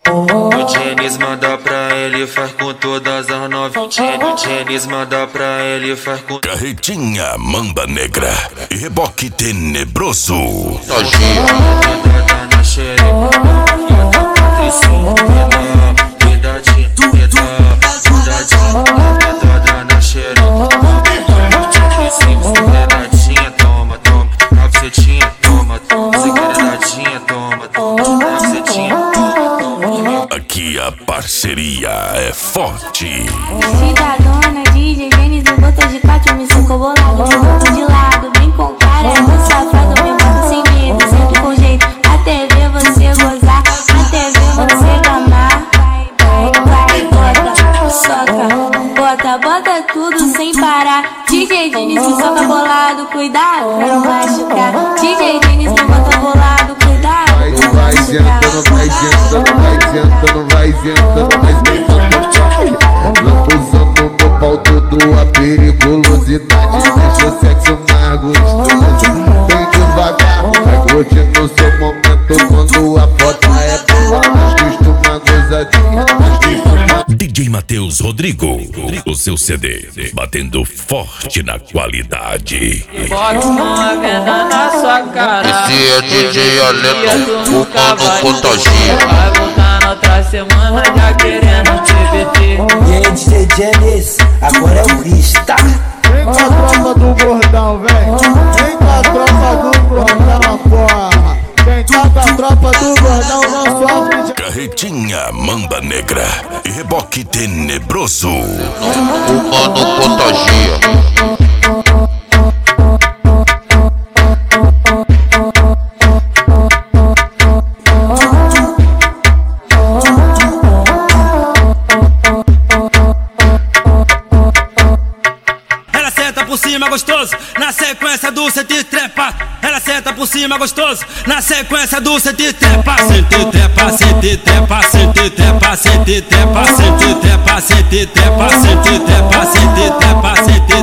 O Tênis manda pra ele, faz com todas as novinhas. O Tênis manda pra ele, faz com Carretinha Mamba Negra e reboque tenebroso. Novinha na xereca, Patricinha, cuidadinho, cuidadinho na xereca. Segredadinha, toma, toma, na bucetinha, toma, toma, segredadinha, toma, toma, na bucetinha. Aqui a parceria é forte. Cidadona, DJ, Gênesis, eu boto de quatro, me socou bolado, me boto de lado, bem com cara, é muito safado, me bota sem medo, sempre com jeito, até ver você gozar, até ver você gamar. Vai, bota, soca, bota tudo sem parar. DJ Gênesis, soca bolado, cuidado pra não machucar. DJ Gênesis, bota bolado, cuidado. Vai sentando, vai sentando, vai sentando, vai sentando, vai sentando. Lambuzando no pau todo a periculosidade. Deixa o sexo mais gostoso. Vem devagar, vai curtindo o seu momento. Quando a foto é boa, mas visto uma gozadinha, mas visto uma... DJ Matheus Rodrigo, o seu CD, batendo forte na qualidade. Bota uma venda na sua cara. Esse é DJ Alenão, o mano contagia. Vai voltar na outra semana já querendo TBT. E aí, DJ Gênesis, agora é o bicho, tá? Vem com a tropa do bordão, vem. Vem com a tropa do bordão, porra. Vem com a tropa do bordão, não sofre de... Carretinha Mamba Negra e reboque tenebroso. O mano contagia. Ela senta por cima gostoso, na sequência do sete trepa. Ela senta por cima gostoso, na sequência do sete trepa. Sente trepa, sente trepa, sente trepa, sente trepa, sente trepa, sente trepa, sente trepa, sente trepa, sente